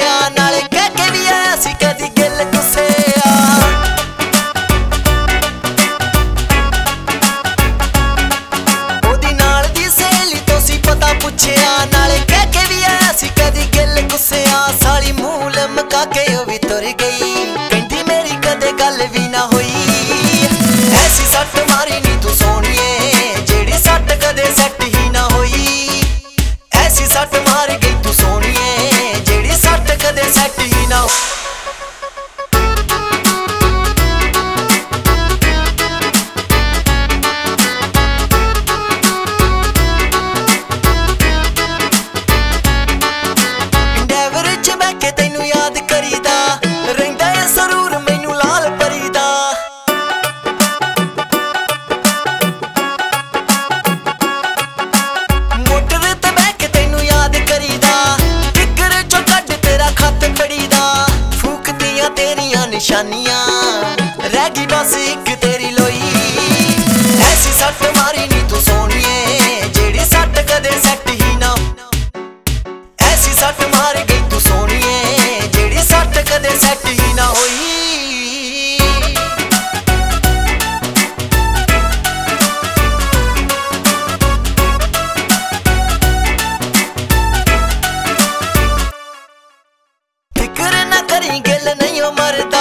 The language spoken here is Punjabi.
ਪੁੱਛਿਆ ਨਾਲੇ ਕਹਿ ਕੇ ਵੀ ਆਇਆ ਸੀ ਕਦੀ ਗਿੱਲ ਗੁੱਸੇ ਆ। ਉਹਦੀ ਨਾਲ ਦੀ ਸਹੇਲੀ ਤੋਂ ਸੀ ਪਤਾ ਪੁੱਛਿਆ ਨਾਲੇ ਕਹਿ ਕੇ ਵੀ ਆਇਆ ਸੀ ਕਦੀ ਗਿੱਲ ਗੁੱਸੇ ਆ। ਸਾਲੀ ਮੂੰਹ ਲਮਕਾ ਕੇ ਉਹ ਵੀ ਤੁਰ ਗਈ ਕਹਿੰਦੀ ਮੇਰੀ ਕਦੇ ਗੱਲ ਵੀ ਨਾ ਹੋਈ। ਐਸੀ ਸੱਟ ਮਾਰੀ ਨੀ ਤੂੰ ਸੋਹਣੀਏ ਜਿਹੜੀ ਸੱਟ ਕਦੇ ਸੱਟ ਹੀ ਨਾ ਹੋਈ। ਐਸੀ ਸੱਟ ਮਾਰ ਗਈ ਤੂੰ ਸੋਹਣੀਏ ਜਿਹੜੀ ਸੱਟ ਕਦੇ ਸੱਟ ਹੀ ਨਾ ਹੋਈ। ਤੈਨੂੰ ਯਾਦ ਕਰੀਦਾ ਰਹਿੰਦਾ ਏ ਜ਼ਰੂਰ ਮੈਨੂੰ ਲਾਲ ਪਰੀ ਦਾ। ਮੋਟਰ ਤੇ ਬਹਿ ਕੇ ਤੈਨੂੰ ਯਾਦ ਕਰੀਦਾ ਫਿਕਰ ਚੋਂ ਕੱਢ ਤੇਰਾ ਖੱਤ ਫੜੀਦਾ। ਫੂਕਦੀਆਂ ਤੇਰੀਆਂ ਨਿਸ਼ਾਨੀਆਂ ਰਹਿ ਗਈ ਬਸ ਇੱਕ ਤੇਰੀ ਲੋਈ। ਐਸੀ ਸੱਟ ਮਾਰੀ ਨੀ ਤੂੰ ਸੋਹਣੀਏ ਜਿਹੜੀ ਸੱਟ ਕਦੇ ਸੱਟ ਹੀ ਨਾ। ਐਸੀ ਸੱਟ ਮਾਰ ਗਈ ਤੂੰ ਸੋਹਣੀਏ ਜਿਹੜੀ ਸੱਟ ਕਦੇ ਸੱਟ ਹੀ ਨਾ ਹੋਈ। ਫਿਕਰ ਨਾ ਕਰੀ ਗਿੱਲ ਨਹੀਂ ਉਹ ਮਰਦਾ